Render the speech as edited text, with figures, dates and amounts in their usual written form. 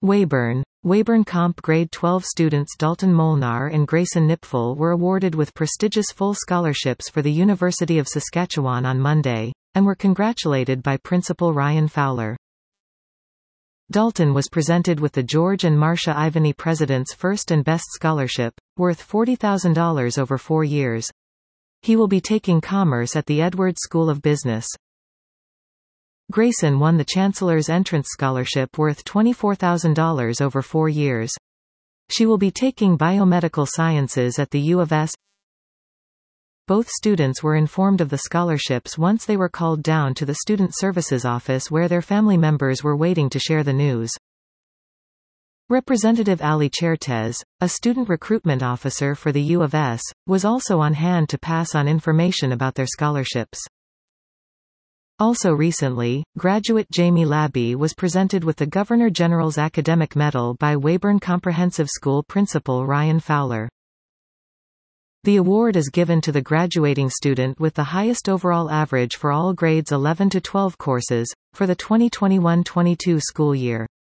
Weyburn Comp Grade 12 students Dalton Molnar and Grayson Nipfel were awarded with prestigious full scholarships for the University of Saskatchewan on Monday, and were congratulated by Principal Ryan Fowler. Dalton was presented with the George and Marcia Ivany President's First and Best Scholarship, worth $40,000 over 4 years. He will be taking commerce at the Edwards School of Business. Grayson won the Chancellor's Entrance Scholarship worth $24,000 over 4 years. She will be taking biomedical sciences at the U of S. Both students were informed of the scholarships once they were called down to the Student Services Office where their family members were waiting to share the news. Representative Ali Chertez, a student recruitment officer for the U of S, was also on hand to pass on information about their scholarships. Also recently, graduate Jamie Labby was presented with the Governor-General's Academic Medal by Weyburn Comprehensive School Principal Ryan Fowler. The award is given to the graduating student with the highest overall average for all grades 11 to 12 courses, for the 2021-22 school year.